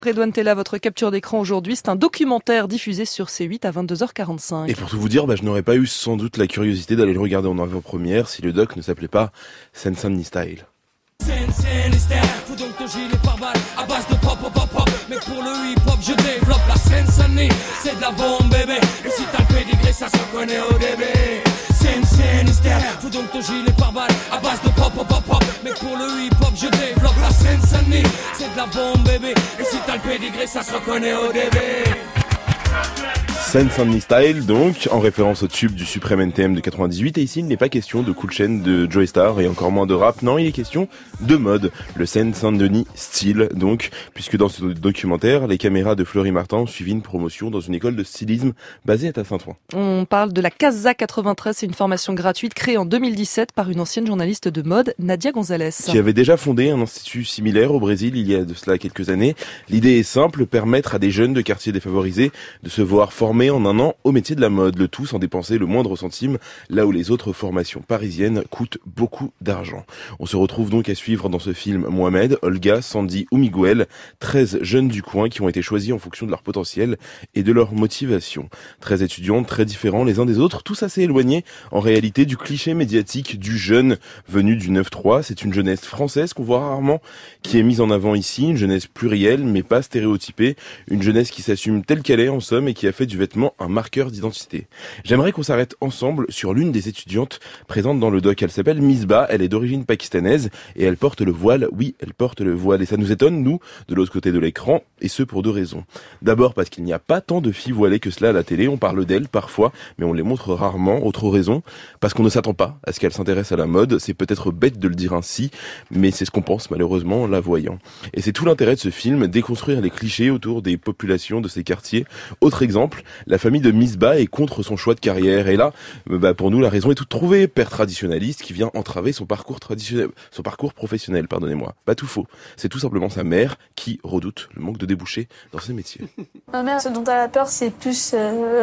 Redouane Tella, votre capture d'écran aujourd'hui, c'est un documentaire diffusé sur C8 à 22h45. Et pour tout vous dire, je n'aurais pas eu sans doute la curiosité d'aller le regarder en avant-première si le doc ne s'appelait pas Seine-Saint-Denis Style. Faut donc ton gilet pare-balles à base de pop pop pop. Mais pour le hip-hop je développe la Seine-Saint-Denis. C'est de la bombe bébé. Et si t'as le pédigré ça se connaît au début. Seine-Saint-Denis. Faut donc ton gilet pare-balles à base de pop pop pop. Mais pour le hip-hop je développe la Seine-Saint-Denis. C'est de la bombe bébé. Et si t'as le pédigré ça se connaît au début. Seine-Saint-Denis Style, donc, en référence au tube du Suprême NTM de 98, et ici il n'est pas question de Cool Chain de Joey Starr et encore moins de rap, non, il est question de mode, le Seine-Saint-Denis style, donc, puisque dans ce documentaire, les caméras de Fleury Martin ont suivi une promotion dans une école de stylisme basée à Saint-Ouen. On parle de la Casa 93, c'est une formation gratuite créée en 2017 par une ancienne journaliste de mode, Nadia Gonzalez. Qui avait déjà fondé un institut similaire au Brésil il y a de cela quelques années. L'idée est simple, permettre à des jeunes de quartiers défavorisés de se voir formés en un an au métier de la mode, le tout sans dépenser le moindre centime, là où les autres formations parisiennes coûtent beaucoup d'argent. On se retrouve donc à suivre dans ce film Mohamed, Olga, Sandy ou Miguel, 13 jeunes du coin qui ont été choisis en fonction de leur potentiel et de leur motivation. 13 étudiants très différents les uns des autres, tous assez éloignés en réalité du cliché médiatique du jeune venu du 9-3. C'est une jeunesse française qu'on voit rarement, qui est mise en avant ici, une jeunesse plurielle mais pas stéréotypée, une jeunesse qui s'assume telle qu'elle est en somme et qui a fait du vêtement un marqueur d'identité. J'aimerais qu'on s'arrête ensemble sur l'une des étudiantes présentes dans le doc. Elle s'appelle Misbah, elle est d'origine pakistanaise et elle porte le voile. Oui, elle porte le voile et ça nous étonne, nous, de l'autre côté de l'écran, et ce pour deux raisons. D'abord parce qu'il n'y a pas tant de filles voilées que cela à la télé, on parle d'elles parfois, mais on les montre rarement. Autre raison, parce qu'on ne s'attend pas à ce qu'elles s'intéressent à la mode, c'est peut-être bête de le dire ainsi, mais c'est ce qu'on pense malheureusement en la voyant. Et c'est tout l'intérêt de ce film, déconstruire les clichés autour des populations de ces quartiers. Autre exemple, la famille de Misbah est contre son choix de carrière. Et là, pour nous, la raison est toute trouvée. Père traditionnaliste qui vient entraver son parcours professionnel, pardonnez-moi. Pas tout faux. C'est tout simplement sa mère qui redoute le manque de débouchés dans ses métiers. Ma mère, ce dont elle a peur, c'est plus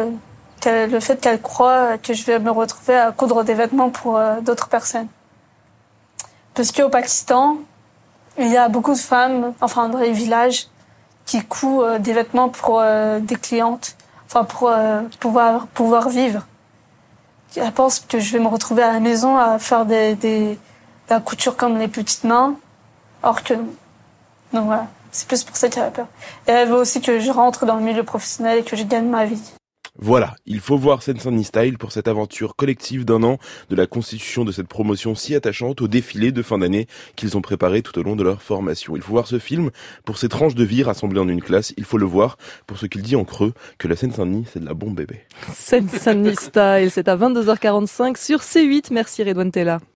le fait qu'elle croit que je vais me retrouver à coudre des vêtements pour d'autres personnes. Parce qu'au Pakistan, il y a beaucoup de femmes, enfin dans les villages, qui cousent des vêtements pour des clientes. Enfin, pour pouvoir vivre. Elle pense que je vais me retrouver à la maison à faire de la couture comme les petites mains, or que non. Donc voilà, c'est plus pour ça qu'elle a peur. Et elle veut aussi que je rentre dans le milieu professionnel et que je gagne ma vie. Voilà, il faut voir Seine-Saint-Denis Style pour cette aventure collective d'un an de la constitution de cette promotion si attachante au défilé de fin d'année qu'ils ont préparé tout au long de leur formation. Il faut voir ce film pour ces tranches de vie rassemblées en une classe. Il faut le voir pour ce qu'il dit en creux, que la Seine-Saint-Denis, c'est de la bombe bébé. Seine-Saint-Denis Style, c'est à 22h45 sur C8. Merci Redouane Tella.